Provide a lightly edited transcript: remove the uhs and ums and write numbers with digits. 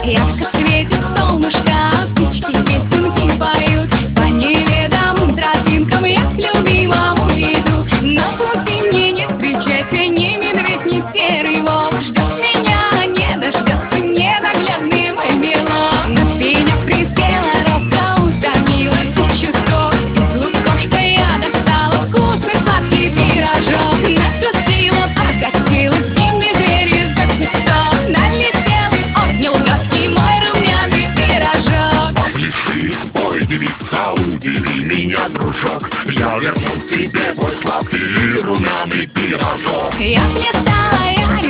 Ярко светит солнышко, птички песенки поют. По неведомым тропинкам я к любимому иду. На пути мне не встречается ни медведь, ни серый волк. Ждет меня, не дождется ненаглядный мой белок. На спине присела робко, утомилась от часов. Из лукошка я достала вкусный сладкий пирожок. Накрутила, покатила, и медведь из-за кустов налетел и отнял гадкий мой румяный пирожок. Попляши, спой, девица, удиви меня, дружок. Я верну тебе твой сладкий румяный пирожок. Я плясала, я